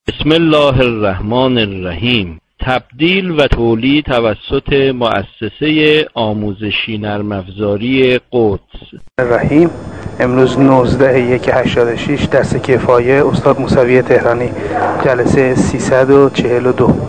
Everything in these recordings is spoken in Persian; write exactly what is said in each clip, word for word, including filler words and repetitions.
بسم الله الرحمن الرحیم. تبدیل و تولید توسط مؤسسه آموزشی نرم افزاری قدس. الرحیم. امروز نوزده یک هشتاد و شش درس کفایه استاد موسوی تهرانی، جلسه سیصد و چهل و دو.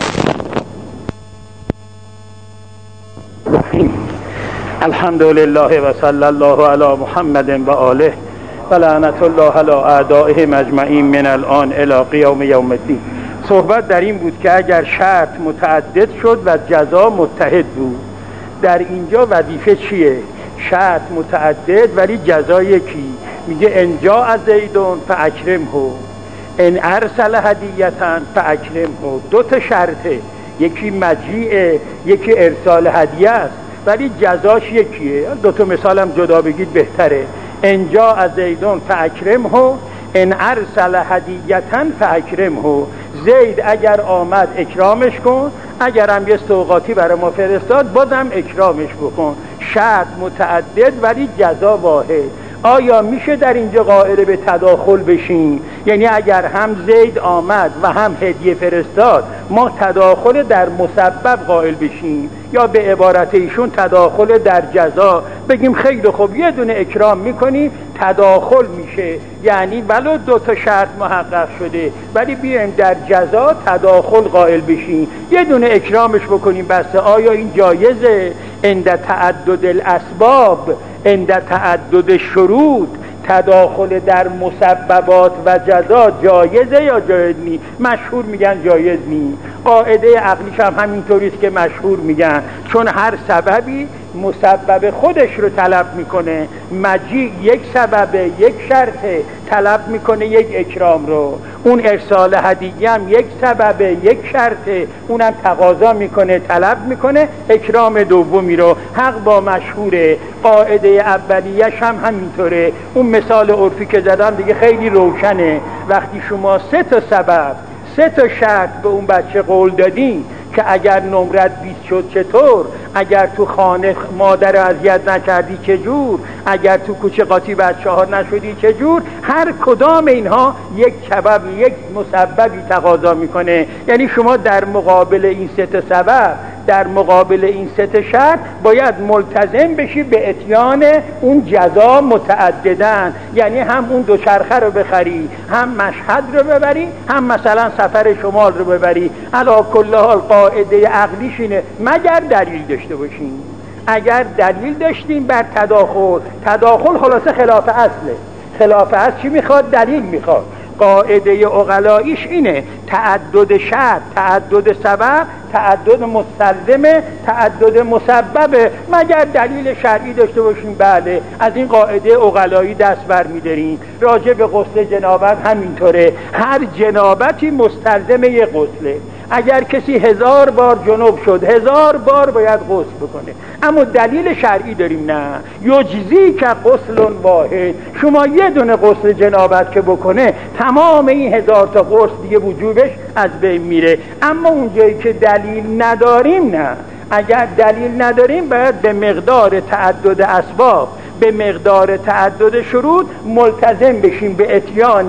الحمد لله و صلی الله علی محمد و آله و لعنت الله علی اعدائهم اجمعین من الان الی قیام یوم الدین. صحبت در این بود که اگر شرط متعدد شد و جزا متحد بود، در اینجا وظیفه چیه؟ شرط متعدد ولی جزا یکی. میگه ان جاء زیدون فاکرمه، ان ارسل هدیه‌ا فاکرمه. دو تا شرطه، یکی مجیء، یکی ارسال هدیه است، ولی جزاش یکیه. دو تا مثالم جدا بگید بهتره. ان جاء زیدون فاکرمه، ان ارسل هدیه‌ا فاکرمه. زید اگر آمد اکرامش کن، اگر هم یه سوغاتی برای ما فرستاد بازم اکرامش بکن. شرط متعدد ولی جزا واحد. آیا میشه در اینجا قائل به تداخل بشیم؟ یعنی اگر هم زید آمد و هم هدیه فرستاد ما تداخل در مسبب قائل بشیم، یا به عبارت ایشون تداخل در جزا بگیم خیلی خوب یه دونه اکرام میکنیم تداخل میشه، یعنی ولو دو تا شرط محقق شده ولی بیایم در جزا تداخل قائل بشیم، یه دونه اکرامش بکنیم بس. آیا این جایزه؟ عند تعدد الاسباب، عند تعدد شروط، تداخل در مسببات و جزا جایزه یا جایز نی؟ مشهور میگن جایز نی. قاعده عقلیش هم همینطوریست که مشهور میگن، چون هر سببی مسبب خودش رو طلب میکنه. مجیء یک سببه، یک شرطه، طلب میکنه یک اکرام رو. اون ارسال هدیه هم یک سببه، یک شرطه، اونم تقاضا میکنه، طلب میکنه اکرام دومی رو. حق با مشهوره. قاعده اولیش هم همینطوره. اون مثال عرفی که زدم دیگه خیلی روشنه. وقتی شما سه تا سبب، سه تا شرط به اون بچه قول دادین که اگر نمرت بیست شد چطور، اگر تو خانه مادر اذیت نکردی چجور، اگر تو کوچه قاطی بچه ها نشدی چجور، هر کدام اینها یک سبب، یک مسببی تقاضا میکنه. یعنی شما در مقابل این سه تا سبب، در مقابل این سه تا شرط باید ملتزم بشی به اتیان اون جزا متعددن. یعنی هم اون دوچرخه رو بخری، هم مشهد رو ببری، هم مثلا سفر شمال رو ببری. علا کل حال قاعده عقلیش اینه مگر دلیل داشته باشیم. اگر دلیل داشتیم بر تداخل، تداخل خلاصه خلاف اصله. خلاف اصل چی میخواد؟ دلیل میخواد. قاعده عقلاییش اینه تعدد شرط، تعدد سبب، تعدد مستلزمه، تعدد مسببه، مگر دلیل شرعی داشته باشیم. بله، از این قاعده عقلایی دست برمی‌داریم. راجع به غسل جنابت همینطوره. هر جنابتی مستلزم یه غسله. اگر کسی هزار بار جنوب شد هزار بار باید غسل بکنه، اما دلیل شرعی داریم نه یجزی که غسل واحد. شما یه دونه غسل جنابت که بکنه تمام این هزار تا غسل دیگه وجوبش از بین میره. اما اونجایی که دلیل نداریم نه. اگر دلیل نداریم باید به مقدار تعدد اسباب، به مقدار تعدد شروط ملتزم بشیم به اتیان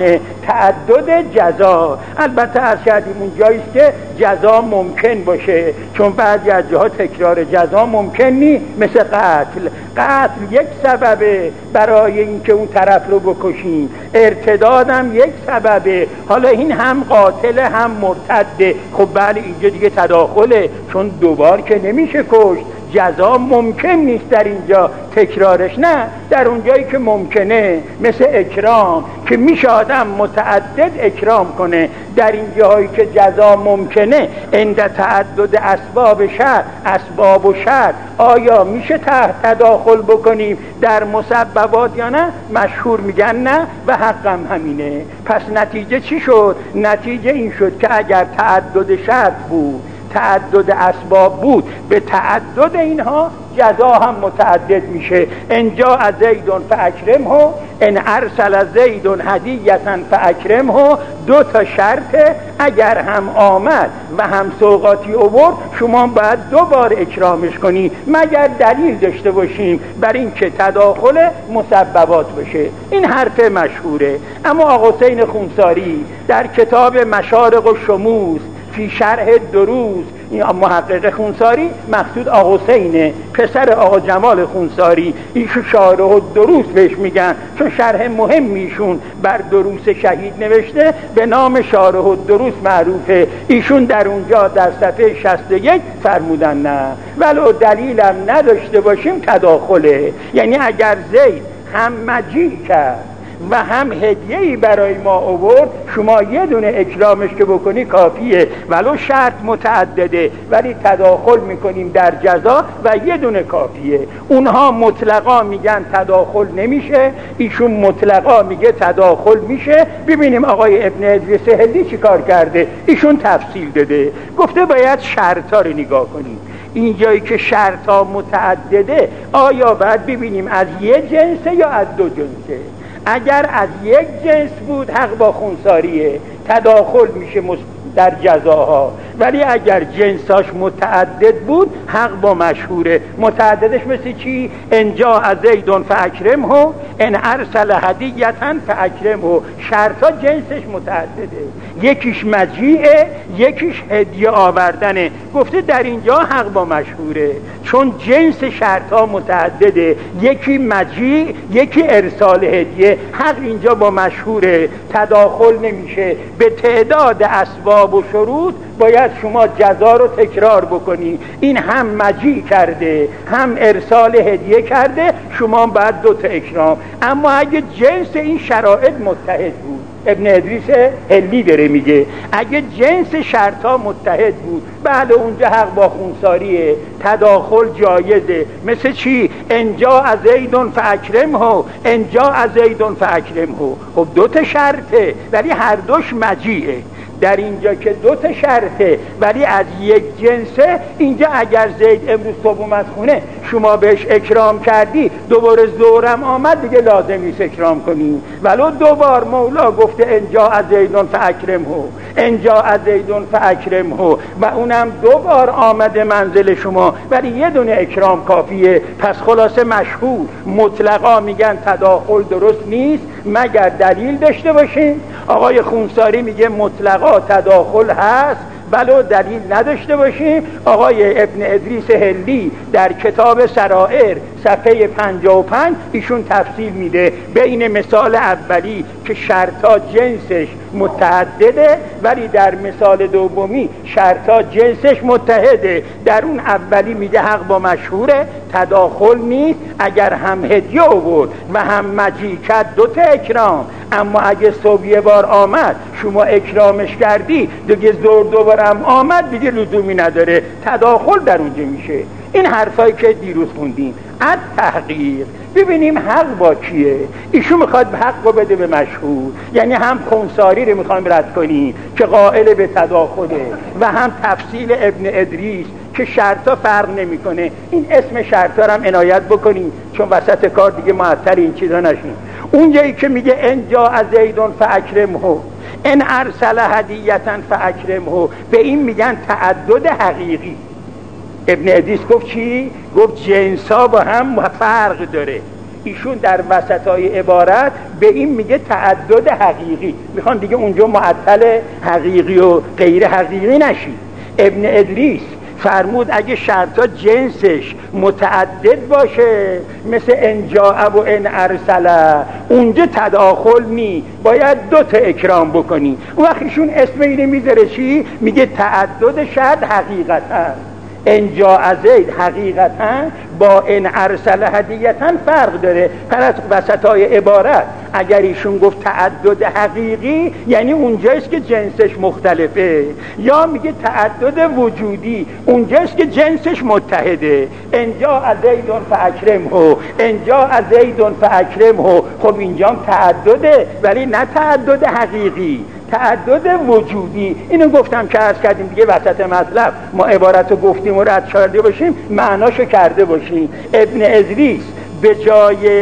تعدد جزا. البته از کردیم اون جاییست که جزا ممکن باشه، چون بعضی از جاها تکرار جزا ممکن نی، مثل قتل. قتل یک سببه برای اینکه اون طرف رو بکشین، ارتداد هم یک سببه. حالا این هم قاتل هم مرتده. خب بله اینجا دیگه تداخله، چون دوبار که نمیشه کشت. جزا ممکن نیست در اینجا تکرارش، نه در اونجایی که ممکنه، مثل اکرام که میشه آدم متعدد اکرام کنه. در این جاهایی که جزا ممکنه عند تعدد اسباب شرط، اسباب و شرط آیا میشه تداخل بکنیم در مسببات یا نه؟ مشهور میگن نه و حقم همینه. پس نتیجه چی شد؟ نتیجه این شد که اگر تعدد شرط بود، تعدد اسباب بود، به تعدد اینها جزا هم متعدد میشه. انجا از زیدون فاکرمه، ان ارسل زیدون هدیه فاکرمه. دو تا شرطه، اگر هم آمد و هم سوغاتی آورد شما باید دو بار اکرامش کنی، مگر دلیل داشته باشیم بر این که تداخل مسببات بشه. این حرف مشهوره. اما آقا حسین خونساری در کتاب مشارق و شموس فی شرح دروس، این محقق خونساری مقصود آقا حسینه، پسر آقا جمال خونساری، ایشون شارح و دروس بهش میگن چون شرح مهمیشون بر دروس شهید نوشته، به نام شارح و دروس معروفه. ایشون در اونجا در صفحه شصت و یک فرمودن نه ولو دلیلم نداشته باشیم تداخله، یعنی اگر زید هم مجیع کرد و هم هدیه‌ای برای ما آورد، شما یه دونه اکرامش که بکنی کافیه، ولو شرط متعدده ولی تداخل میکنیم در جزا و یه دونه کافیه. اونها مطلقا میگن تداخل نمیشه، ایشون مطلقا میگه تداخل میشه. ببینیم آقای ابن ادریس هلی چی کار کرده. ایشون تفصیل داده، گفته باید شرطا رو نگاه کنیم. اینجایی که شرطا متعدده آیا باید ببینیم از یه جنسه یا از دو جنسه. اگر از یک جنس بود حق با خونساریه، تداخل میشه در جزاها، ولی اگر جنساش متعدد بود حق با مشهوره. متعددش مثل چی؟ انجا از زیدون فاکرمه، ان ارسل هدیه فاکرمه. شرطا جنسش متعدده، یکیش مجیعه یکیش هدیه آوردنه. گفته در اینجا حق با مشهوره، چون جنس شرطا متعدده، یکی مجیع یکی ارسال هدیه. حق اینجا با مشهوره، تداخل نمیشه. به تعداد اسباب و شروط باید شما جزا رو تکرار بکنی. این هم مجیع کرده هم ارسال هدیه کرده، شما باید دو تا اکرام. اما اگه جنس این شرایط متحد بود، ابن ادریس هلی داره میگه اگه جنس شرطا متحد بود، بله اونجا حق با خونساریه، تداخل جایزه. مثل چی؟ انجا از زیدون فاکرمه، انجا از زیدون فاکرمه. خب دو تا شرطه ولی هر دوش مجیعه. در اینجا که دو تا شرطه ولی از یک جنسه، اینجا اگر زید امروز صبح اومد خونه شما بهش اکرام کردی، دوباره ظهرم آمد دیگه لازم نیست اکرام کنی. ولو دوبار مولا گفته انجا از زیدون فاکرمه، انجا از زیدون فاکرمه، و اونم دوبار آمده منزل شما ولی یه دونه اکرام کافیه. پس خلاصه مشهور مطلقا میگن تداخل درست نیست مگر دلیل داشته باشین. آقای خونساری میگه مطلقا تداخل هست ولو دلیل نداشته باشیم. آقای ابن ادریس هلی در کتاب سرائر صفحه پنجاه و پنج ایشون تفصیل میده بین مثال اولی که شرطا جنسش متعدده ولی در مثال دومی شرطا جنسش متحده. در اون اولی میگه حق با مشهوره، تداخل نیست. اگر هم هدیه آورد و هم مجیع کرد دو تا اکرام. اما اگه صبح یه بار آمد شما اکرامش کردی، دیگه زور دوبارم آمد دیگه لزومی نداره، تداخل در اونجا میشه. این حرفایی که دیروز خوندیم از تحقیق ببینیم حق با کیه. ایشون میخواد حق رو بده به مشهور، یعنی هم خونساری رو میخوایم رد کنیم که قائل به تداخله و هم تفصیل ابن ادریس که شرطا فرق نمیکنه. این اسم شرطا رو هم عنایت بکنیم چون وسط کار دیگه معطل این چیزا نشیم. اونجایی که میگه انجا از زیدون فاکرمه، ان ارسل هدیه فاکرمه، به این میگن تعدد حقیقی. ابن ادریس گفت چی؟ گفت جنسا با هم فرق داره. ایشون در وسطای عبارت به این میگه تعدد حقیقی. میخوان دیگه اونجا معطل حقیقی و غیر حقیقی نشی. ابن ادریس فرمود اگه شرطا جنسش متعدد باشه مثل انجاء و ان ارسله، اونجا تداخل نی، باید دو تا اکرام بکنی. اون وقت ایشون اسم اینه میذاره چی؟ میگه تعدد شرط حقیقتا. انجا از زید حقیقتا با ان ارسل هدیتا فرق داره. پس وسطای عبارت اگر ایشون گفت تعدد حقیقی یعنی اونجاست که جنسش مختلفه، یا میگه تعدد وجودی اونجاست که جنسش متحده. انجا از زیدون فاکرمه، انجا از زیدون فاکرمه. خب اینجا تعدده ولی نه تعدد حقیقی، تعدد وجودی. اینو گفتم که عرض کردیم دیگه وسط مطلب ما عبارت رو گفتیم و رد کرده باشیم معناشو کرده باشیم. ابن ادریس به جای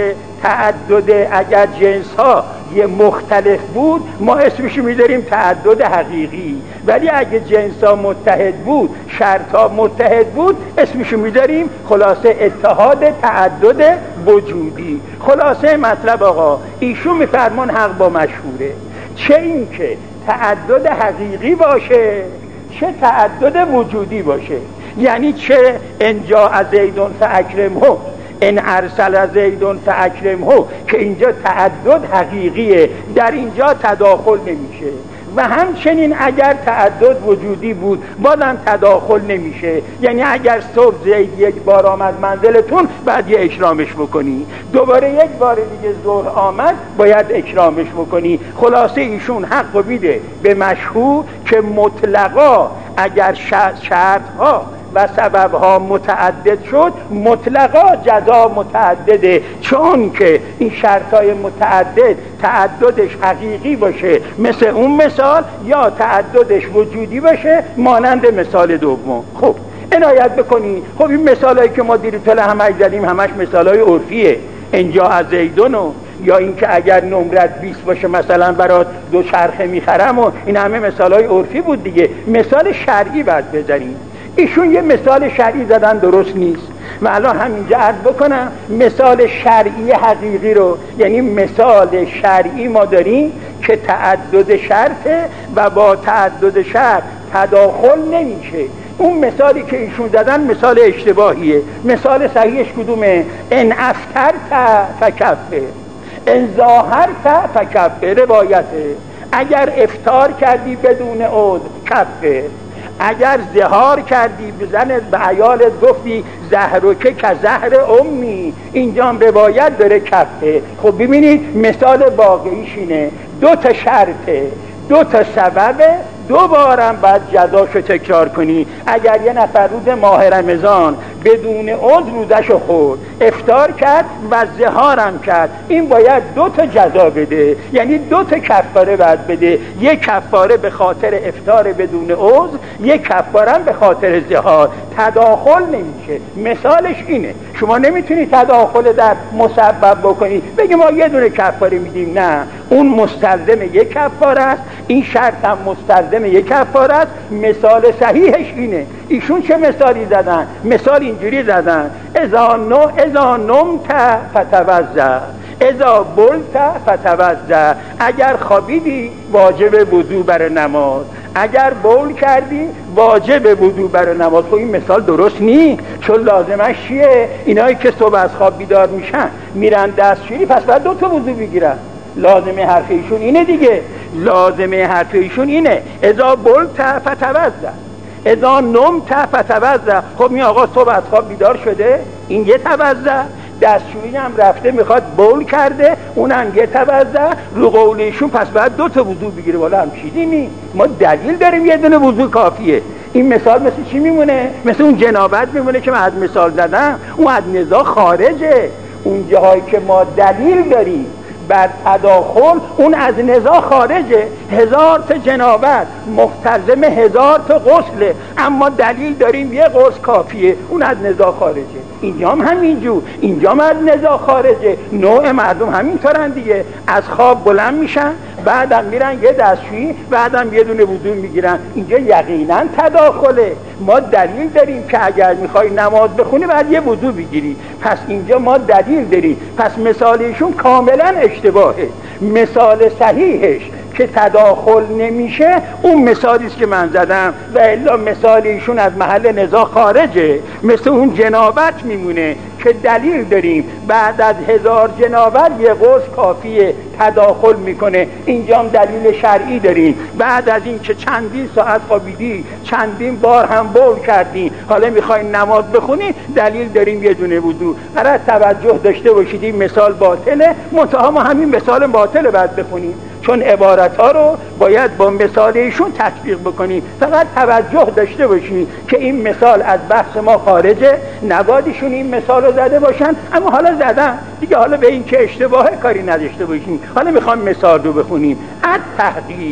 تعدد اگر جنس ها یه مختلف بود ما اسمشو میذاریم تعدد حقیقی، ولی اگه جنس ها متحد بود، شرط ها متحد بود، اسمشو میذاریم خلاصه اتحاد تعدد وجودی. خلاصه مطلب آقا ایشون میفرمان حق با مشهوره، چه این که تعدد حقیقی باشه چه تعدد وجودی باشه. یعنی چه انجا از زیدون فاکرمه، ان ارسل زیدون فاکرمه، که اینجا تعدد حقیقیه، در اینجا تداخل نمیشه. و همچنین اگر تعدد وجودی بود بازم تداخل نمیشه. یعنی اگر صبح زید یک بار آمد منزلتون بعد یه اکرامش بکنی، دوباره یک بار دیگه ظهر آمد باید اکرامش بکنی. خلاصه ایشون حق میده به مشهور که مطلقا اگر شرط ها و سببها متعدد شد مطلقا جزا متعدده، چون که این شرطهای متعدد تعددش حقیقی باشه مثل اون مثال، یا تعددش وجودی باشه مانند مثال دوم. خب عنایت بکنی. خب این مثالایی که ما دیروز همش زدیم همش مثالای عرفیه، اینجا از زیدونو، یا اینکه اگر نمرت بیست باشه مثلا برات دو چرخه میخرم، و این همه مثالای عرفی بود دیگه. مثال شرعی باید بزنیم. ایشون یه مثال شرعی زدن درست نیست و الان همینجا عرض بکنم مثال شرعی حقیقی رو. یعنی مثال شرعی ما داریم که تعدد شرطه و با تعدد شرط تداخل نمیشه. اون مثالی که ایشون زدن مثال اشتباهیه. مثال صحیحش کدومه؟ ان افطرت فکفر، ان ظاهرت فکفر. روایته اگر افطار کردی بدون عذر کفر، اگر ظهار کردی به زن به عیالت گفتی زهرک که زهر امی، اینجا هم روایت داره کفه. خب ببینید مثال واقعیش اینه، دو تا شرطه، دو تا سببه، دو بارم باید جزاشو تکرار کنی. اگر یه نفر روز ماه رمضان بدون عذر روزشو خورد، افطار کرد و ظهارم کرد، این باید دو تا جزا بده، یعنی دو تا کفاره باید بده. یک کفاره به خاطر افطار بدون عذر، یک کفاره به خاطر ظهار. تداخل نمیشه. مثالش اینه. شما نمیتونی تداخل در مسبب بکنی بگی ما یه دونه کفاره میدیم، نه، اون مستلزم یک کفاره است، این شرط هم مستلزم یک کفاره است. مثال صحیحش اینه. ایشون چه مثالی زدن؟ مثال اینجوری زدن اذا نو اذا نمت فتوضا، اذا بلت فتوضا. اگر خوابیدی واجب وضو بر نماز، اگر بول کردی واجب وضو بر نماز. خب این مثال درست نی، چون لازمش چیه؟ اینایی که صبح از خواب بیدار میشن میرن دستشویی، پس باید دو تا وضو بگیرن. لازمه حرف ایشون اینه دیگه، لازمه حرف ایشون اینه اذا بلت فتوضا، اذا نمت فتوضا. خب این آقا صبح از خواب بیدار شده، این یه توضا، دستشویی هم رفته میخواد بول کرده، اونم یه توضا. رو قولیشون پس باید دو تا وضو بگیره. والا هم چیزی نی، ما دلیل داریم یه دونه وضو کافیه. این مثال مثل چی میمونه؟ مثل اون جنابت میمونه که من از مثال زدم، اون از نزاع خارجه. اون جاهایی که ما دلیل داریم بر تداخل اون از نزاع خارجه. هزار تا جنابت مختلزم هزار تا غسله، اما دلیل داریم یه غسل کافیه، اون از نزاع خارجه. اینجا هم همینجور، اینجا هم از نزاع خارجه. نوع مردم همینطورن دیگه، از خواب بلند میشن بعدم میرن یه دستشویی، بعدم یه دونه وضو میگیرن. اینجا یقینا تداخله. ما دلیل داریم که اگر میخوای نماز بخونی بعد یه وضو بگیری، پس اینجا ما دلیل داریم. پس مثالشون کاملا اشتباهه. مثال صحیحش که تداخل نمیشه اون مثالی است که من زدم، و الا مثال ایشون از محل نزاع خارجه. مثل اون جنابت میمونه که دلیل داریم بعد از هزار جنابت یه غسل کافیه، تداخل میکنه. اینجا هم دلیل شرعی داریم، بعد از این که چندین ساعت خوابیدی، چندین بار هم بول کردی، حالا میخوای نماز بخونی، دلیل داریم یه دونه وضو. برای توجه داشته باشید این مثال باطله، منتها ما همین مثال باطله باید بخونیم، چون عبارت ها رو باید با مثال ایشون تطبیق بکنیم. فقط توجه داشته باشید که این مثال از بحث ما خارجه، نبایدشون این مثال رو زده باشن، اما حالا زدن دیگه. حالا به این که اشتباهه کاری نداشته باشیم. حالا میخوام مثال رو بخونیم. از تحقیق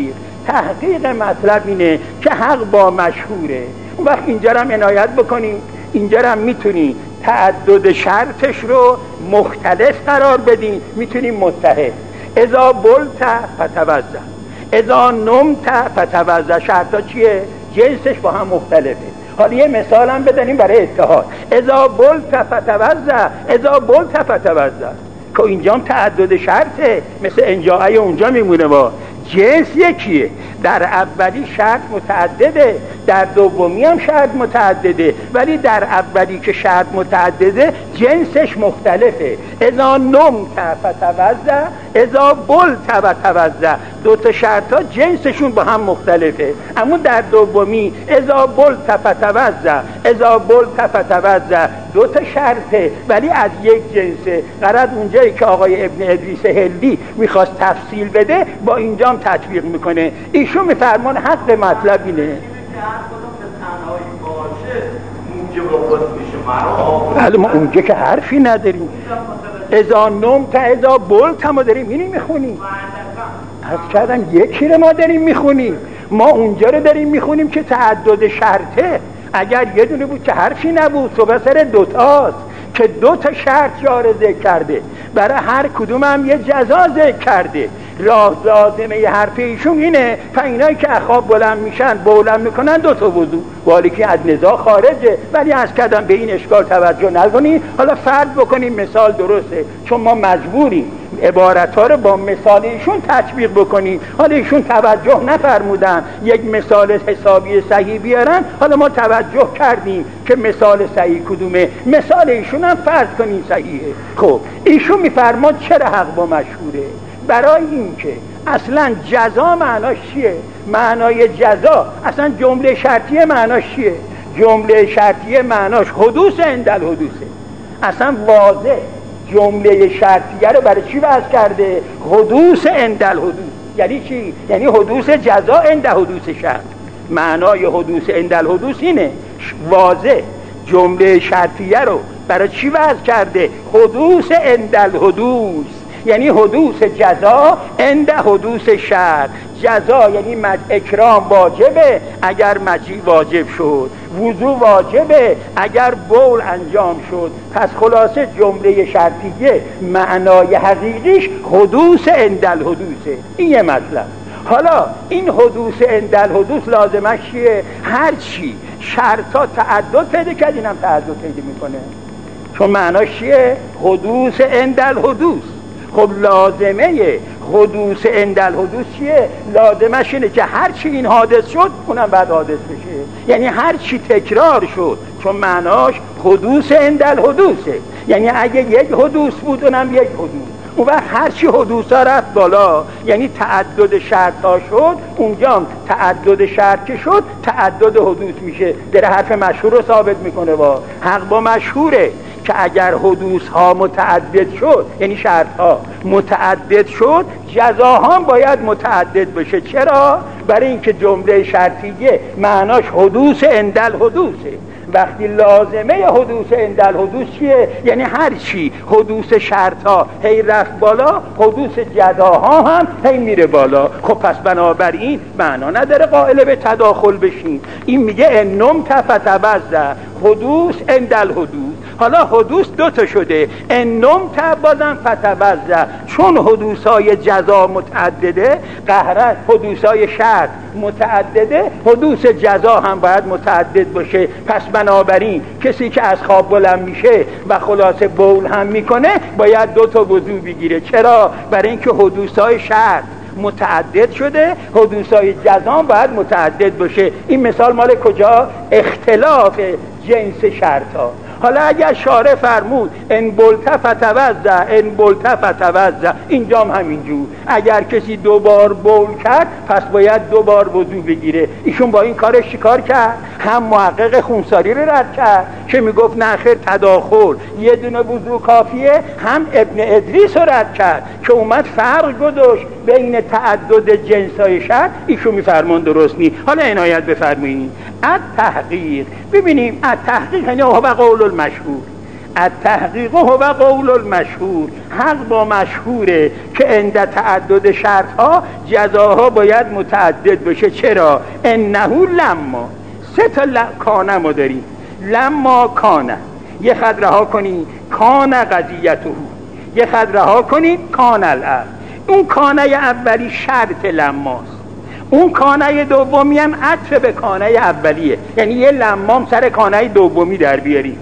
تحقیق مطلب اینه که حق با مشهوره. اون وقت اینجا هم عنایت بکنیم، اینجا هم میتونی تعدد شرطش رو مختلف قرار بدین، میتونیم متحد. اذا بلت فتوزع، اذا نمت فتوزع. شرطا چیه؟ جنسش با هم مختلفه. حالا یه مثال هم بدنیم برای اتحاد. اذا بلت فتوزع، اذا بلت فتوزع. که اینجا هم تعدد شرطه، مثل انجاعی اونجا میمونه. با جنس یکیه، در اولی شرط متعدده، در دومی هم شرط متعدده، ولی در اولی که شرط متعدده جنسش مختلفه. اذا نمت فتوزع، اذا بلت فتوزع. دو تا شرط ها جنسشون با هم مختلفه. اما در دومی اذا بلت فتوزع، اذا بلت فتوزع، دو تا شرطه ولی از یک جنسه. غرض اونجایی که آقای ابن ادریس هندی میخواست تفصیل بده با اینجام تطبیق میکنه. ایشون میفرمان حق مطلب اینه بله ما اونجا که حرفی نداریم. اذا نمت اذا بلت ما داریم اینی میخونیم، از کردم یکی رو ما داریم میخونیم. ما اونجا رو داریم میخونیم که تعدد شرطه. اگر یه دونه بود که حرفی نبود، صبح سر دوتاست که دو تا شرط جار ذکر کرده، برای هر کدوم هم یه جزا ذکر کرده. راه لازمه ی حرف ایشون اینه فینایی که اخواب بلند میشن بلند میکنن دو تا وضو، والی که از نزاع خارجه. ولی از کردم به این اشکال توجه نکنید. حالا فرض بکنیم مثال درسته، چون ما مجبوریم عبارت ها رو با مثال ایشون تطبیق بکنیم. حالا ایشون توجه نفرمودن یک مثال حسابی صحیح بیارن، حالا ما توجه کردیم که مثال صحیح کدومه، مثال ایشون هم فرض کنیم صحیحه. خب ایشون میفرماد چرا حق با مشهوره؟ برای این که اصلا جزا معناش چیه؟ معنای جزا اصلا جمله شرطیه معناش چیه؟ جمله شرطیه معناش حدوث عند الحدوثه. اصلا واضح جمله شرطیه رو برای چی وضع کرده؟ حدوث عند الحدوث. یعنی چی؟ یعنی حدوث جزا عند حدوث شرط. معنای حدوث عند الحدوث اینه، واضح جمله شرطیه رو برای چی وضع کرده؟ حدوث عند الحدوث، یعنی حدوث جزا عند حدوث شرط. جزا یعنی اکرام واجبه اگر مجیع واجب شد، وضو واجبه اگر بول انجام شد. پس خلاصه جمله شرطیه معنای حقیقیش حدوث عند الحدوثه. این یه مطلب. حالا این حدوث عند الحدوث لازمش چیه؟ هر چی شرطا تعدد پیدا کرد اینم تعدد پیدا میکنه، چون معناش چیه؟ حدوث عند الحدوث. خب لازمه حدوث عند الحدوث چیه؟ لازمش اینه که هر چی این حادث شد اونم بعد حادث بشه، یعنی هر چی تکرار شد، چون معناش حدوث عند الحدوثه. یعنی اگه یک حدوث بود اونم یک حدوث، اون وقت هر چی حدوث ها رفت بالا، یعنی تعدد شرط ها شد، اونجا تعدد شرط که شد تعدد حدوث میشه. در حرف مشهور رو ثابت میکنه. با حق با مشهوره که اگر حدوث ها متعدد شد، یعنی شرط ها متعدد شد، جزاها هم باید متعدد بشه. چرا؟ برای اینکه جمله شرطیه معناش حدوث عند الحدوثه. وقتی لازمه حدوث عند الحدوث چیه؟ یعنی هر چی حدوث شرط ها هی رفت بالا، حدوث جزاها هم هی میره بالا. خب پس بنابراین معنا نداره قائل به تداخل بشین. این میگه انم تفتوزع حدوث عند الحدوث. حالا حدوث دوتا شده، انم بازم فتوزع، چون حدوث های جزا متعدده، قهرن حدوث های شرط متعدده، حدوث جزا هم باید متعدد باشه. پس بنابراین کسی که از خواب بلند میشه و خلاصه بول هم میکنه باید دو تا وضو بگیره. چرا؟ برای اینکه حدوث های شرط متعدد شده، حدوث های جزا باید متعدد باشه. این مثال مال کجا؟ اختلاف جنس شرط ها. حالا اگر شارع فرمود ان بلت فتوزع، ان بلت فتوزع، اینجا هم همینجور. اگر کسی دو بار بول کرد پس باید دو بار وضو بگیره. ایشون با این کارش چیکار کرد؟ هم محقق خونساری رو رد کرد که میگفت نه خیر تداخل یه دونه وضو کافیه، هم ابن ادریس رو رد کرد که اومد فرق گذاشت بین تعدد جنسای شرط. ایشون میفرمان درست نی. حالا عنایت بفرمایید. التحقیق، ببینیم التحقیق یعنی هو قول المشهور. التحقیق هو قول المشهور، حق با مشهوره که عند تعدد شرط ها جزاها باید متعدد بشه. چرا؟ انه لما، سه تا کانه ما داریم. لما کانه، یه خط رها کنی کان قضیته، یه خط رها کنی کان الامر. اون کانه اولی شرط لماست، اون کانه دومی هم عطف به کانه اولیه، یعنی یه لمام سر کانه دومی در بیاری.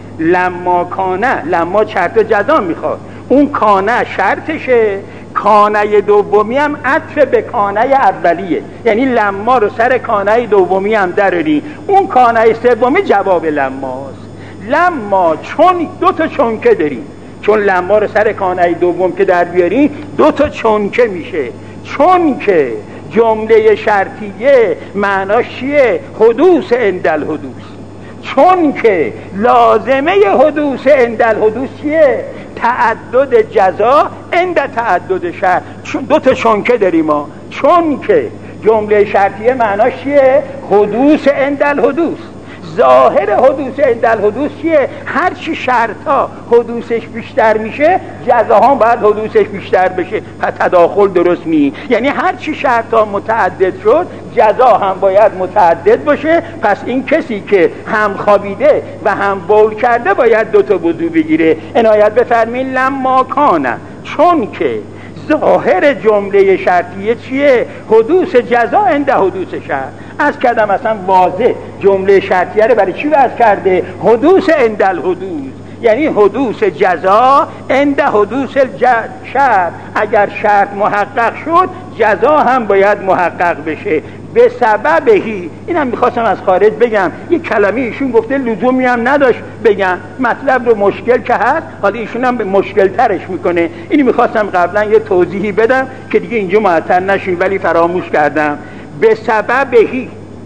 لما کانه، لما شرط و جزا میخواد، اون کانه شرطشه، کانه دومی هم عطف به کانه اولیه، یعنی لما رو سر کانه دومی هم دراری، اون کانه سومی جواب لماست. لما چون دو تا چونکه داریم، چون لما رو سر کانه دوم که در بیاری دو تا چونکه میشه. چون که جمله شرطیه معناش چیه؟ حدوث عند الحدوث. چون که لازمه حدوث عند الحدوث چیه؟ تعدد جزا عند تعدد شرط. دو تا چونکه داریم ما. چون که جمله شرطیه معناش چیه؟ حدوث عند الحدوث. ظاهر حدوث عند الحدوث چیه؟ هر چی شرطا حدوثش بیشتر میشه جزاها باید حدوثش بیشتر بشه، پس تداخل درست نی. یعنی هر چی شرطا متعدد شد جزا هم باید متعدد باشه. پس این کسی که هم خوابیده و هم بول کرده باید دوتا وضو بگیره. عنایت بفرمین لما کانه، چون که ظاهر جمله شرطیه چیه؟ حدوث جزا عند حدوث شرط. از کردم اصلا واضح جمله شرطیه رو برای چی وضع کرده؟ حدوث عند الحدوث، یعنی حدوث جزا عند حدوث شرط. اگر شرط محقق شد جزا هم باید محقق بشه. به سببهی، اینم میخواستم از خارج بگم، یه کلمه ایشون گفته لزومی هم نداشت بگم، مطلب رو مشکل که هست حالا ایشون هم به مشکل ترش میکنه. اینی میخواستم قبلا یه توضیحی بدم که دیگه اینجا معطل نشیم، ولی فراموش کردم. به سببهی،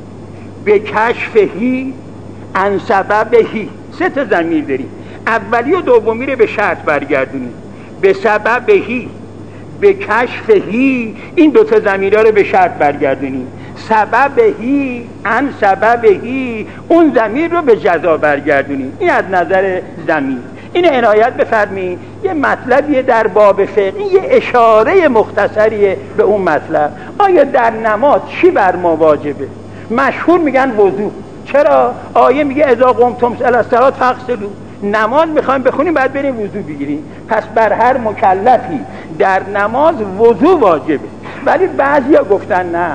به کشفهی، عن سببهی، سه تا ضمیر داریم. اولی و دومی رو به شرط برگردونیم. به سببهی، به کشفهی، این دو تا ضمیرها رو به شرط برگردونیم. سببهی، عن سببهی، اون ضمیر رو به جزا برگردونیم. این از نظر ضمیر. این عنایت بفرمایید. یه مطلبیه در باب فقهی، یه اشاره مختصریه به اون مطلب. آیا در نماز چی بر ما واجبه؟ مشهور میگن وضو. چرا؟ آیه میگه اذا قمتم الی الصلاة فاغسلوا. نماز میخوایم بخونیم بعد بریم وضو بگیریم. پس بر هر مکلفی در نماز وضو واجبه. ولی بعضیا گفتن نه،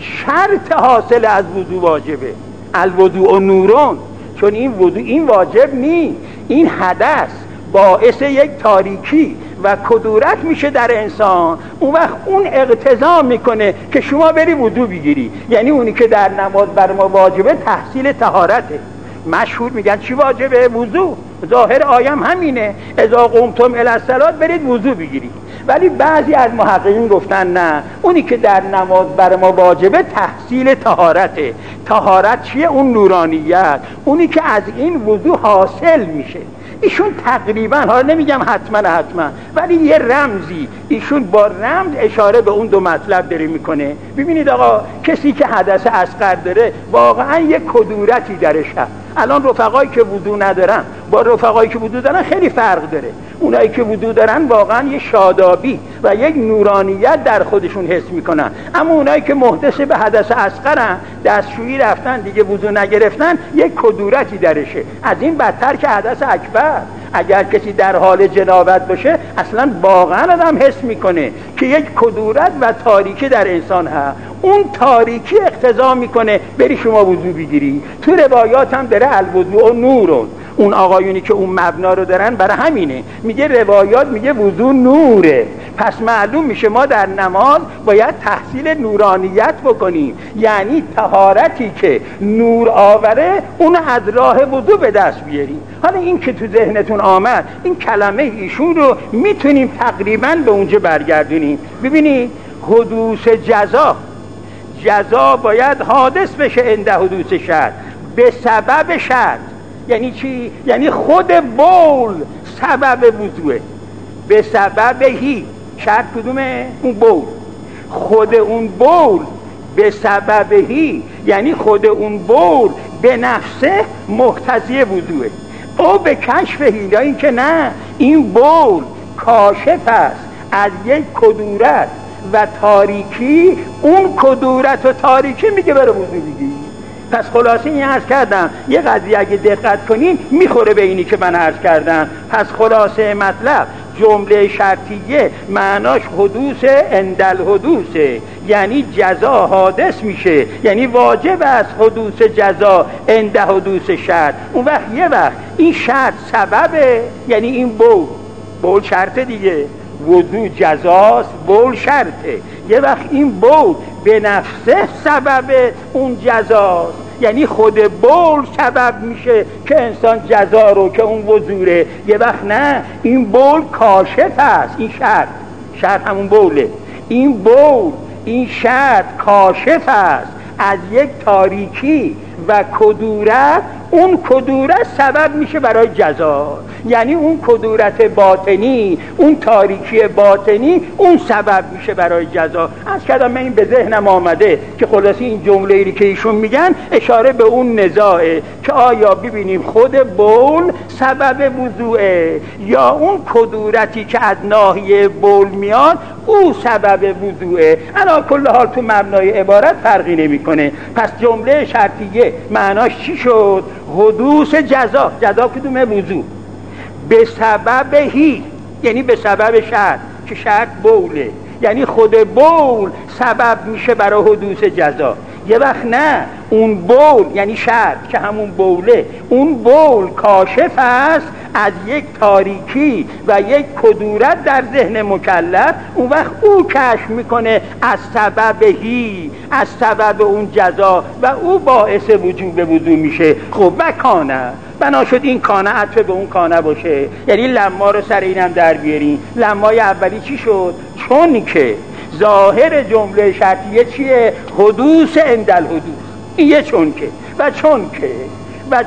شرط حاصل از وضو واجبه. الوضوء نورون، چون این وضو این واجب نی، این حدث باعث یک تاریکی و کدورت میشه در انسان. اون وقت اون اقتضا میکنه که شما بری وضو بگیری. یعنی اونی که در نماز بر ما واجبه تحصیل طهارته. مشهور میگن چی واجبه؟ وضو. ظاهر آیه همینه، اذا قمتم الی الصلاة برید وضو بگیرید. ولی بعضی از محققین گفتن نه، اونی که در نماز بر ما واجبه تحصیل طهارته. طهارت چیه؟ اون نورانیت، اونی که از این وضو حاصل میشه. ایشون تقریبا، حالا نمیگم حتما حتما، ولی یه رمزی ایشون با رمز اشاره به اون دو مطلب داره میکنه. ببینید آقا، کسی که حدث اصغر داره واقعا یه کدورتی درش هست. الان رفقایی که وضو ندارن با رفقایی که وضو دارن خیلی فرق داره. اونایی که وضو دارن واقعا یه شادابی و یک نورانیت در خودشون حس میکنن، اما اونایی که محدث به حدث اصغرن، دستشویی رفتن دیگه وضو نگرفتن، یک کدورتی درشه. از این بدتر که حدث اکبر. اگر کسی در حال جنابت باشه اصلا واقعا آدم حس میکنه که یک کدورت و تاریکی در انسان هست. اون تاریکی اقتضا میکنه بری شما وضو بگیری. تو روایات هم داره الوضوء نورون. اون آقایونی که اون مبنا رو دارن برای همینه میگه روایات میگه وضو نوره. پس معلوم میشه ما در نماز باید تحصیل نورانیت بکنیم، یعنی طهارتی که نور آوره اون از راه وضو به دست بیاریم. حالا این که تو ذهنتون آمد، این کلمه ایشون رو میتونیم تقریبا به اونجا برگردونیم. ببینید حدوث جزا، جزا باید حادث بشه عند حدوث شرط، به سبب شرط. یعنی چی؟ یعنی خود بول سبب وضوئه. به سبب هی، شرط کدومه؟ اون بول. خود اون بول به سبب هی، یعنی خود اون بول به نفسه مقتضی وضوئه. او به کشف هیلا، این که نه، این بول کاشف است از یک کدورت و تاریکی، اون کدورت و تاریکی میگه برای وضو بگی. پس خلاصه این عرض کردم، یه قضیه اگه دقت کنین میخوره به اینی که من عرض کردم. پس خلاصه مطلب جمله شرطیه معناش حدوث اندل حدوثه، یعنی جزا حادث میشه، یعنی واجب است حدوث جزا اند حدوث شرط. اون وقت یه وقت این شرط سببه، یعنی این بول بول شرط دیگه، وضو جزاست، بول شرطه. یه وقت این بول به نفسه سبب اون جزاست، یعنی خود بول سبب میشه که انسان جزا رو که اون وضوره. یه وقت نه، این بول کاشف است، این شرط شرط همون بوله، این بول این شرط کاشف است از یک تاریکی و کدورت، اون کدورت سبب میشه برای جزا، یعنی اون کدورت باطنی، اون تاریکی باطنی، اون سبب میشه برای جزا. از کدام من این به ذهنم آمده که خلاصی این جمله ای که ایشون میگن اشاره به اون نزاعه که آیا ببینیم خود بول سبب وضوعه یا اون کدورتی که از ناحیه بول میاد او سبب وضوعه. علی کل حال تو مبنای عبارت فرقی نمیکنه. پس جمله شرطیه معناش چی شد؟ حدوث جزا. جزا کدومه؟ وضو. به سبب هی، یعنی به سبب شرط که شرط بوله، یعنی خود بول سبب میشه برای حدوث جزا. یه وقت نه، اون بول یعنی شرط که همون بوله، اون بول کاشف است از یک تاریکی و یک کدورت در ذهن مکلف. اون وقت او کشف میکنه از سبب هی، از سبب اون جزا و او باعث وجوب وضو میشه. خب و کانه، بنا شد این کانه عطف به اون کانه باشه، یعنی لما رو سر اینم در بیاریم. لمای اولی چی شد؟ چون که ظاهر جمله شرطیه چیه؟ حدوث اندل حدوث. این یه چون که و چون که و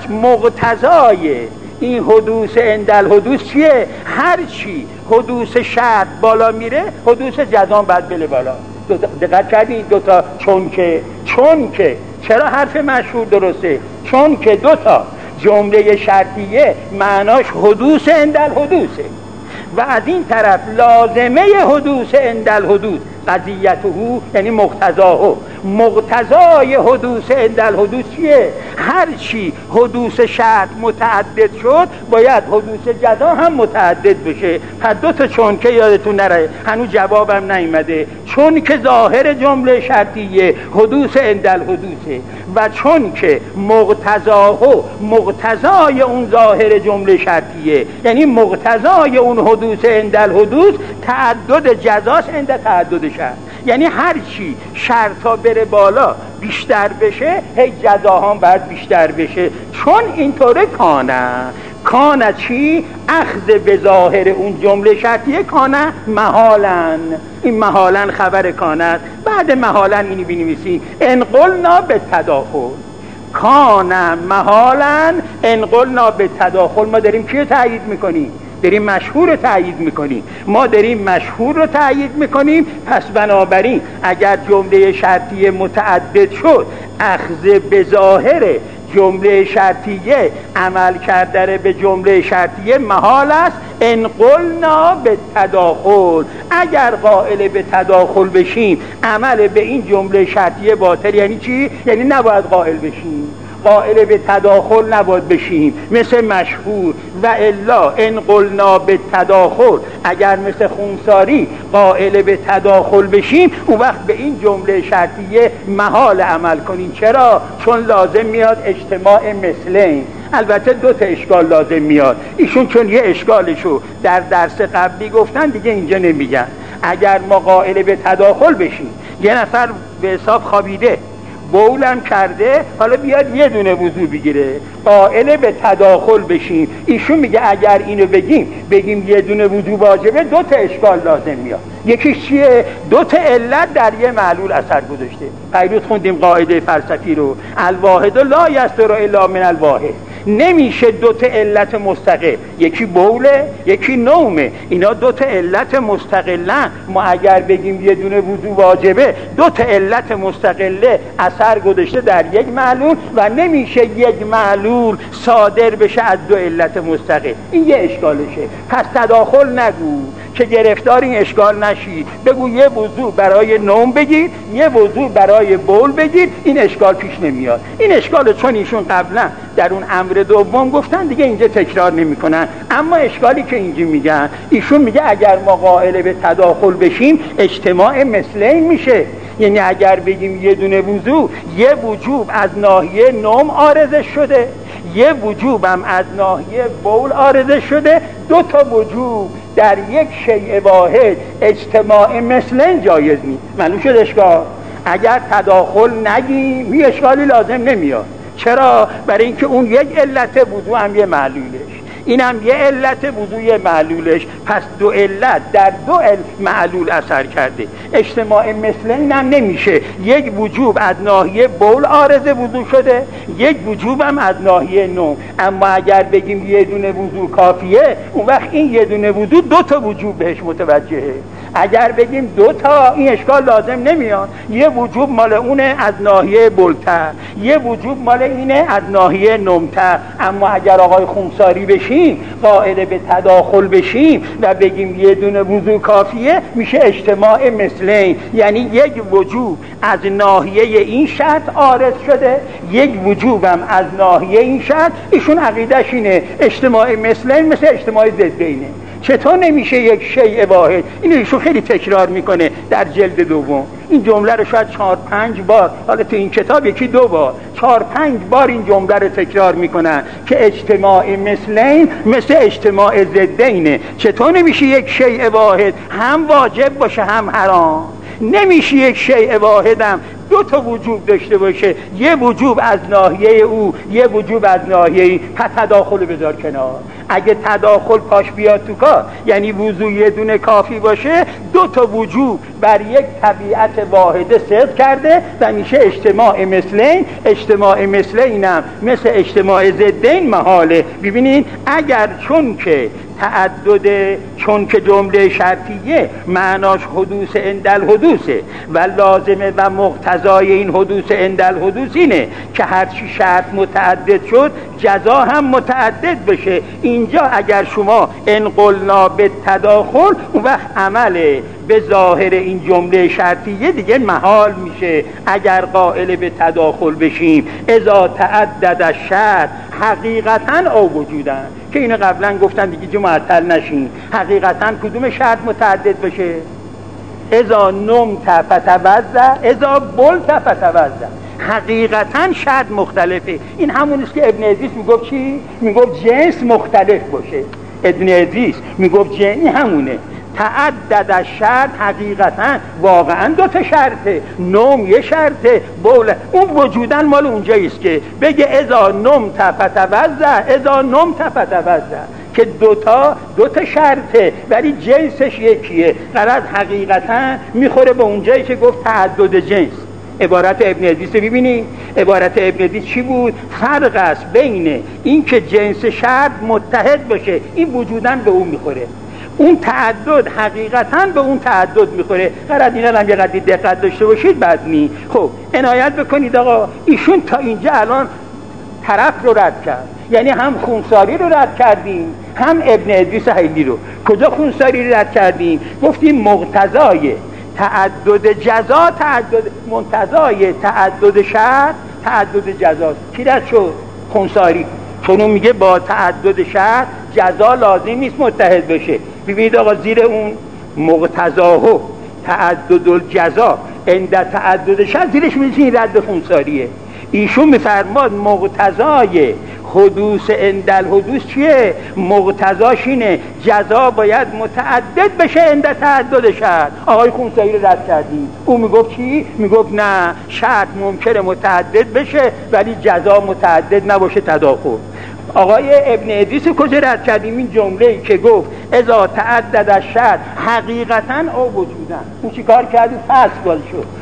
مقتضای این حدوث اندل حدوث چیه؟ هر چی حدوث شرط بالا میره حدوث جزا بعد بله بالا. دقت کردین دوتا چون که؟ چون که چرا حرف مشهور درسته؟ چون که دوتا جمله شرطیه معناش حدوث اندل حدوثه و از این طرف لازمه حدوث اندل حدوث قضیته یعنی مقتضاه. مقتضای حدوث اندل حدوث چیه؟ هر چی حدوث شرط متعدد شد باید حدوث جزا هم متعدد بشه. پس دو تا چون که یادتون نره، هنوز جوابم نیامده. چون که ظاهر جمله شرطیه حدوث اندل حدوثه و چون که مقتضاه، مقتضای اون ظاهر جمله شرطیه یعنی مقتضای اون حدوث اندل حدوث تعدد جزاست اند تعدد شرط، یعنی هر چی شرطا بره بالا بیشتر بشه هی جزا هم باید بیشتر بشه. چون اینطوره کانه. کانه چی؟ اخذ به ظاهر اون جمله شرطیه کانه محالن. این محالن خبر کانه. بعد محالن اینی بنویسین انقلنا به تداخل. کانه محالن انقلنا به تداخل. ما داریم کیو تأیید میکنیم؟ داریم مشهور رو تأیید میکنیم. ما داریم مشهور رو تأیید میکنیم. پس بنابراین اگر جمله شرطیه متعدد شد اخذ به ظاهر جمله شرطیه عمل کردن به جمله شرطیه محال است. انقلنا به تداخل، اگر قائل به تداخل بشیم عمل به این جمله شرطیه باطل. یعنی چی؟ یعنی نباید قائل بشیم، قائل به تداخل نباید بشیم مثل مشهور. و الا انقلنا به تداخل، اگر مثل خونساری قائل به تداخل بشیم اون وقت به این جمله شرطیه محال عمل کنیم. چرا؟ چون لازم میاد اجتماع مثلین. البته دو تا اشکال لازم میاد. ایشون چون یه اشکالشو در درس قبلی گفتن دیگه اینجا نمیگن. اگر ما قائل به تداخل بشیم، یه نفر به حساب خوابیده بولم کرده، حالا بیاد یه دونه وضو بگیره، قائل به تداخل بشیم. ایشون میگه اگر اینو بگیم بگیم یه دونه وضو واجبه، دو تا اشکال لازم میاد. یکیش چیه؟ دو تا علت در یه معلول اثر گذاشته. پیروز خوندیم قاعده فلسفی رو، الواحد لا یستر الا من الواحد. نمیشه دوتا علت مستقل، یکی بوله یکی نومه، اینا دوتا علت مستقلن. ما اگر بگیم یه دونه وضو واجبه، دوتا علت مستقله اثر گذاشته در یک معلول و نمیشه یک معلول صادر بشه از دو علت مستقل. این یه اشکالشه. پس تداخل نگو که گرفتار این اشکال نشی، بگو یه وضو برای نوم بگیر، یه وضو برای بول بگیر، این اشکال پیش نمیاد. این اشکال چون ایشون قبلا در اون امر دوم گفتن دیگه اینجا تکرار نمیکنن. اما اشکالی که اینجا میگن، ایشون میگه اگر ما قائل به تداخل بشیم اجتماع مثلین میشه. یعنی اگر بگیم یه دونه وضو، یه وجوب از ناحیه نوم عارضه شده، یه وجوب هم از ناحیه بول عارضه شده، دو تا وجوب در یک شیء واحد اجتماع مثلین جایز نیست. معلوم شد اشکال؟ اگر تداخل نگیم هیچ اشکالی لازم نمیاد. چرا؟ برای اینکه اون یک علت وضو هم یه معلولش، اینم یه علت وضوی معلولش، پس دو علت در دو معلول اثر کرده. اجتماع مثل اینم نمیشه، یک وجوب از ناحیه بول عارض وضو شده، یک وجوب هم از ناحیه نوم. اما اگر بگیم یه دونه وضو کافیه، اون وقت این یه دونه وضو دو تا وجوب بهش متوجهه. اگر بگیم دو تا، این اشکال لازم نمیاد. یه وجوب مال اونه از ناحیه بولتر، یه وجوب مال اینه از ناحیه نومتر. اما اگر آقای خمساری بشیم، قائل به تداخل بشیم و بگیم یه دونه وضو کافیه، میشه اجتماع مثلین. یعنی یک وجوب از ناحیه این شرط عارض شده، یک وجوب هم از ناحیه این شرط. ایشون عقیدش اینه اجتماع مثلین مثل اجتماع ضدینه. چطور نمیشه یک شیء واحد؟ اینو ایشون خیلی تکرار میکنه در جلد دوم. این جمله رو شاید چهار پنج بار، حالا تو این کتاب یکی دو بار، چهار پنج بار این جمله رو تکرار میکنن که اجتماع مثلین مثل اجتماع ضدینه. چطور نمیشه یک شیء واحد هم واجب باشه هم حرام؟ نمیشه یک شیء واحدم دو تا وجوب داشته باشه، یه وجوب از ناحیه او، یه وجوب از ناحیه این. پس تداخل بذار کنار. اگه تداخل پاش بیاد تو کار، یعنی وضو یه دونه کافی باشه، دو تا وجوب بر یک طبیعت واحده صدق کرده و میشه اجتماع مثلین. اجتماع مثلینم مثل اجتماع ضدین محاله. ببینید اگر چون که تعدد، چون که جمله شرطیه معناش حدوث عندل حدوثه و لازمه و مقتضای این حدوث عندل حدوث اینه که هرچی شرط متعدد شد جزا هم متعدد بشه. اینجا اگر شما انقلنا به تداخل، اون وقت عمل به ظاهر این جمله شرطیه دیگه محال میشه. اگر قائل به تداخل بشیم، اذا تعدد الشرط حقیقتا او وجودن، که اینو قبلا گفتن دیگه جو معطل نشین. حقیقتا کدوم شرط متعدد بشه؟ اذا نمت فتوضا، اذا بلت فتوضا. حقیقتا شرط مختلفه. این همونیست که ابن ادریس میگفت چی؟ میگفت جنس مختلف باشه. ابن ادریس میگفت جنس همونه. تعدد الشرط حقیقتا واقعا دو تا شرطه، نوم یه شرطه، بول اون وجودن مال اونجاییست که بگه اذا نمت فتوضا، اذا نمت فتوضا، که دوتا دوتا شرطه ولی جنسش یکیه. غرض حقیقتا میخوره به اونجایی که گفت تعدد جنس. عبارت ابن ادریس ببینی، عبارت ابن ادریس چی بود؟ فرق است بین این که جنس شرط متحد باشه، این وجودن به اون میخوره، اون تعدد حقیقتا به اون تعدد میخوره. قرار اینا هم یه قدری دقت داشته باشید بعد نی. خب عنایت بکنید آقا، ایشون تا اینجا الان طرف رو رد کرد، یعنی هم خونساری رو رد کردیم هم ابن ادریس حیلی رو. کجا خونساری رو رد کردیم؟ گفتیم مقتضای تعدد جزا، تعدد منتضای تعدد شرط تعدد جزا. کی رد شد؟ خونساری. چون اون میگه با تعدد شرط جزا لازم نیست متحد بشه. ببینید آقا زیر اون مقتضاه تعدد الجزا عند تعدد شرط زیرش می‌بینید رد خونساریه. ایشون میفرماد مقتضای حدوث عند الحدوث چیه؟ مقتضاش اینه جزا باید متعدد بشه عند تعدد شرط. آقای خونسایی رو رد کردیم. اون میگفت چی؟ میگفت نه، شرط ممکنه متعدد بشه ولی جزا متعدد نباشه، تداخل. آقای ابن ادریس کجا رد کردیم؟ این جمله‌ای که گفت اذا تعدد الشرط حقیقتا او وجودن. اون چی کار کردی؟ فصل باز شد.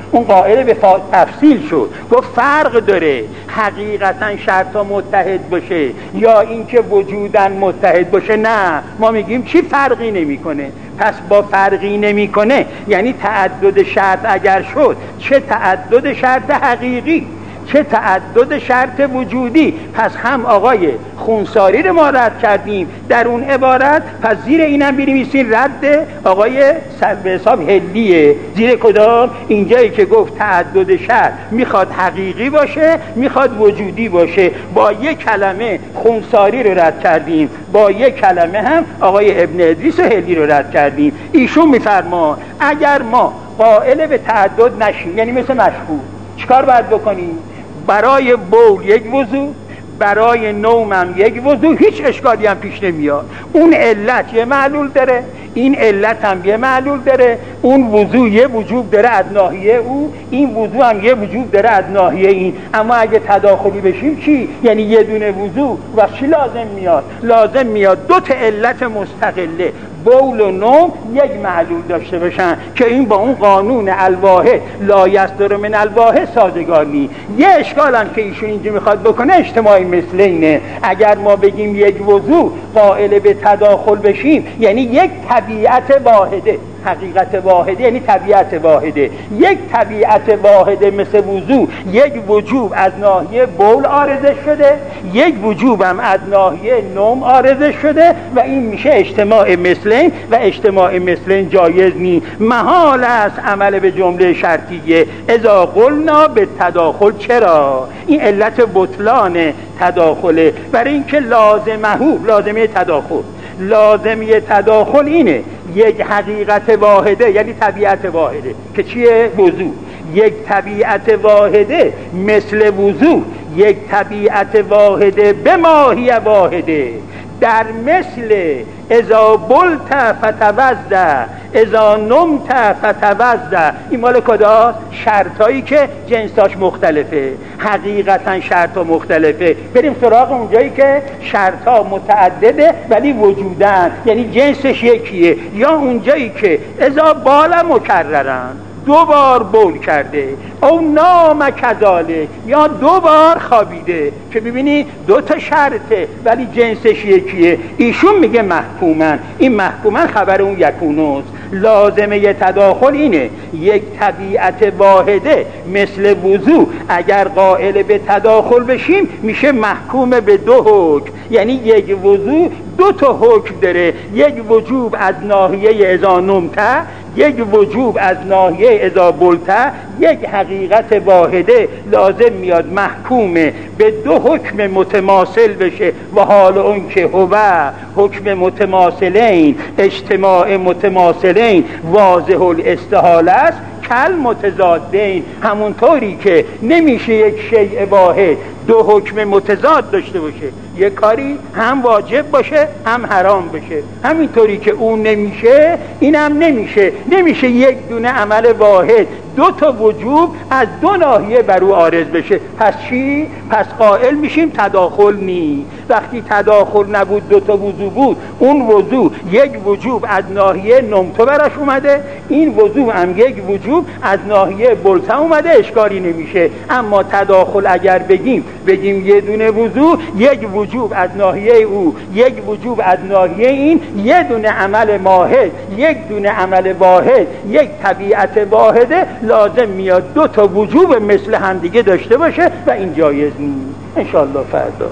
اون قائل به تفصیل شد، گفت فرق داره حقیقتا شرطا متحد باشه یا اینکه وجوداً متحد باشه. نه، ما میگیم چی فرقی نمیکنه. پس با فرقی نمیکنه یعنی تعدد شرط اگر شد، چه تعدد شرط حقیقی چه تعدد شرط وجودی. پس هم آقای خونساری رو ما رد کردیم در اون عبارت، پس زیر اینم بنویسین رد آقای به حساب هلیه. زیر کدام؟ اینجایی که گفت تعدد شرط میخواد حقیقی باشه میخواد وجودی باشه. با یک کلمه خونساری رو رد کردیم، با یک کلمه هم آقای ابن ادریس و هلی رو رد کردیم. ایشون میفرما اگر ما قائل به تعدد نشیم، یعنی مثل مشهور، چیکار باید بکنیم؟ برای بول یک وضو، برای نوم هم یک وضو، هیچ اشکالی هم پیش نمیاد. اون علت یه معلول داره، این علت هم یه معلول داره، اون وضو یه وجوب داره از ناحیه او، این وضو هم یه وجوب داره از ناحیه این. اما اگه تداخلی بشیم چی؟ یعنی یه دونه وضو و چی لازم میاد؟ لازم میاد دو تا علت مستقله، بول و نوم، یک معلول داشته باشن که این با اون قانون الواحد لا یصدر من الواحد سازگار نی. یه اشکال هم که ایشون اینجا میخواد بکنه اجتماعی مثل اینه. اگر ما بگیم یک وضو قائل به تداخل بشیم یعنی یک طبیعت واحده، حقیقت واحده یعنی طبیعت واحده، یک طبیعت واحده مثل وضو، یک وجوب از ناحیه بول عارضه شده، یک وجوب هم از ناحیه نوم عارضه شده و این میشه اجتماع مثلین و اجتماع مثلین جایز نی. محال است عمل به جمله شرطیه اذا قلنا به تداخل. چرا؟ این علت بطلان تداخله، برای اینکه لازمه لازمه تداخل لازمه تداخل اینه یک حقیقت واحده یعنی طبیعت واحده که چیه؟ وضو. یک طبیعت واحده مثل وضو، یک طبیعت واحده به ماهی واحده. در مثل اذا بلت فتوضا اذا نمت فتوضا، این مال کداست؟ شرطایی که جنساش مختلفه، حقیقتا شرطا مختلفه. بریم سراغ اونجایی که شرطا متعدده ولی وجودن یعنی جنسش یکیه، یا اونجایی که اذا بال مکررن دو بار بول کرده، او نام کذالک یا دو بار خوابیده، که ببینی دو تا شرطه ولی جنسش یکیه. ایشون میگه محکومن، این محکومن خبر اون یکونوست. لازمه تداخل اینه یک طبیعت واحده مثل وضو اگر قائل به تداخل بشیم میشه محکوم به دو حکم، یعنی یک وضو دو تا حکم داره، یک وجوب از ناحیه اذا نمته، یک وجوب از ناحیه اذا بلته، یک حقیقت واحده لازم میاد محکومه به دو حکم متماثل بشه. و حال اون که هو حکم متماثلین اجتماع متماثلین واضح الاستحاله است کل متضادین، همونطوری که نمیشه یک شیء واحد دو حکم متضاد داشته باشه، یک کاری هم واجب باشه هم حرام بشه، همینطوری که اون نمیشه اینم نمیشه. نمیشه یک دونه عمل واحد دو تا وجوب از دو ناحیه بر او عارض بشه. پس چی؟ پس قائل میشیم تداخل نی. وقتی تداخل نبود دو تا وضو بود، اون وضو یک وجوب از ناحیه نمتو براش اومده، این وضو هم یک وجوب از ناحیه بلته اومده، اشکالی نمیشه. اما تداخل اگر بگیم بگیم یه دونه وضو یک وجوب از ناحیه او، یک وجوب از ناحیه این، یه دونه عمل واحد، یک دونه عمل واحد، یک طبیعت واحده، لازم میاد دو تا وجوب مثل هم دیگه داشته باشه و این جایز نیست. انشاءالله فردا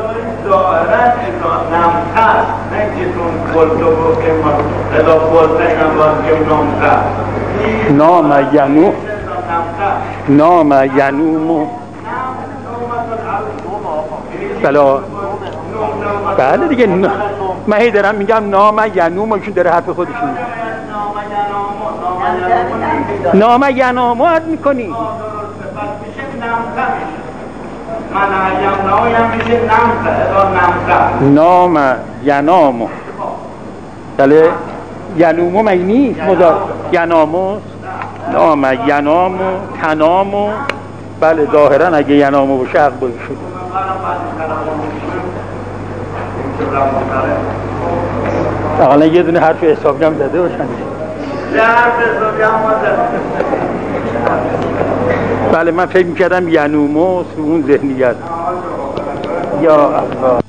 ظاهرا نمتر نگیتون بلتو که ما ادا بلته نماز که نامتر نام ینو نام ینومو بلا بله دیگه ن... من هی دارم میگم نام ینومو، ایشون داره حرف خودشون نام ینامو عد میکنی نام ینامو بله ینومو مگه نیست مضاف ینامو نام ینامو تنامو بله ظاهرا اگه ینامو باشه حق باید شد. اقلا یه دونه حرف حسابی هم زده باشن. یه حرف حسابی هم زده بله من فکر میکردم ینوموس اون ذهنیت یا الله.